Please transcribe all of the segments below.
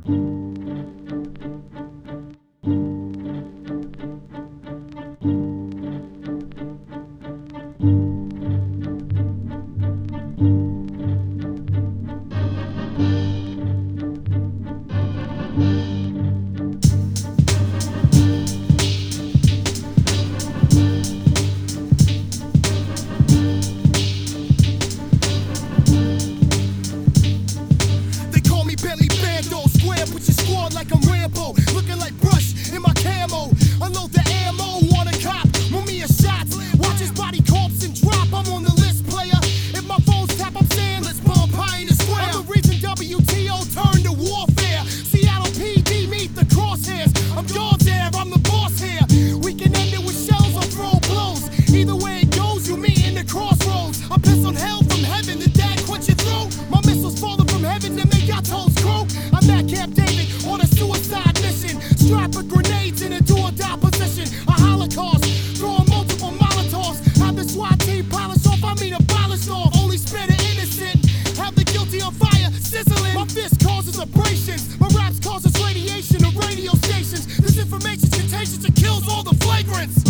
They call me Bentley Bando, square with your squad like I'm Rambo. Looking like brush in my camo. Unload the ammo, want a cop, move me a shots. Watch his body corpse and drop, I'm on the list, player. If my phone's tap, I'm saying let's bomb Pioneer Square. I'm the reason WTO turned to warfare. Seattle PD meet the crosshairs. I'm God's heir, I'm the boss here. We can end it with shells or throw blows. Either way it goes, you meet in the crossroads. I piss on hell from heaven, the dad quench your throat. My missiles falling from heaven to make your toes croak. I'm at Camp David on a suicide mission. Strap of grenades in a do-or-die position. A holocaust, throwing multiple molotovs. Have the SWAT team polish off, I mean abolish off. Only spare the innocent, have the guilty on fire, sizzling. My fist causes abrasions, my raps causes radiation to radio stations. This information's contagious, it kills all the flagrants.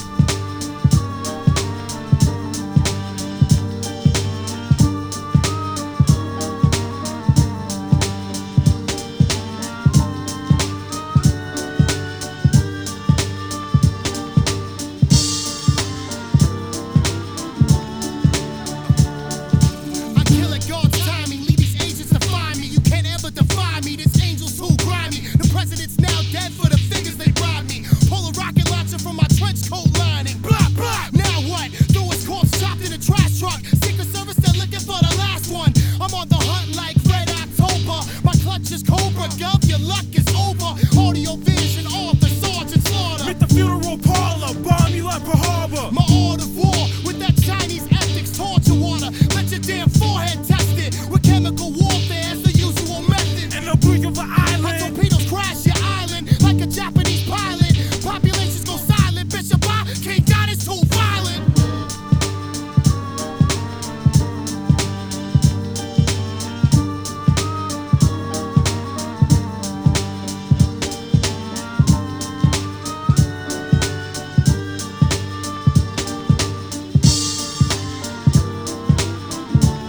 I kill at God's timing, leave these agents to find me. You can't ever defy me, this angel's too grimy. The president's now dead for the figures they robbed me. Pull a rocket launcher from my trench coat lining. Blah, blah, now what? Throw his corpse chopped in a trash truck. Secret Service, they're looking for the last one. I'm on the hunt like Red October. My clutch is Cobra, Gov, your luck is over.